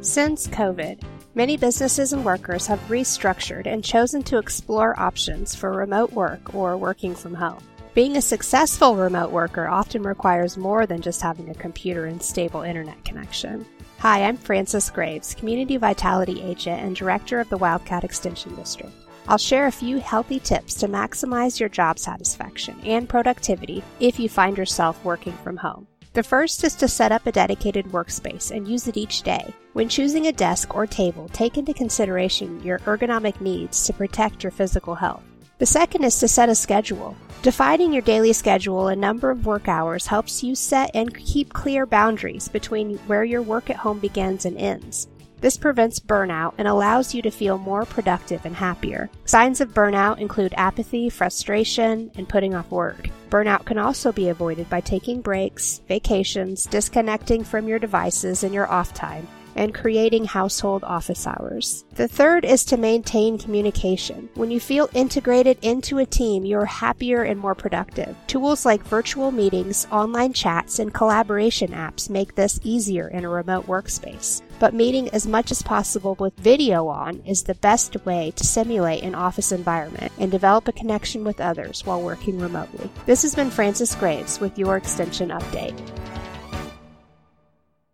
Since COVID, many businesses and workers have restructured and chosen to explore options for remote work or working from home. Being a successful remote worker often requires more than just having a computer and stable internet connection. Hi, I'm Frances Graves, Community Vitality Agent and Director of the Wildcat Extension District. I'll share a few healthy tips to maximize your job satisfaction and productivity if you find yourself working from home. The first is to set up a dedicated workspace and use it each day. When choosing a desk or table, take into consideration your ergonomic needs to protect your physical health. The second is to set a schedule. Defining your daily schedule and number of work hours helps you set and keep clear boundaries between where your work at home begins and ends. This prevents burnout and allows you to feel more productive and happier. Signs of burnout include apathy, frustration, and putting off work. Burnout can also be avoided by taking breaks, vacations, disconnecting from your devices in your off time, and creating household office hours. The third is to maintain communication. When you feel integrated into a team, you're happier and more productive. Tools like virtual meetings, online chats, and collaboration apps make this easier in a remote workspace. But meeting as much as possible with video on is the best way to simulate an office environment and develop a connection with others while working remotely. This has been Frances Graves with your Extension Update.